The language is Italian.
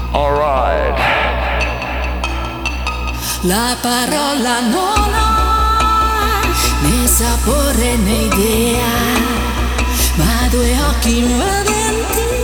Alright. La parola non ha né sapore né idea, ma due occhi moventi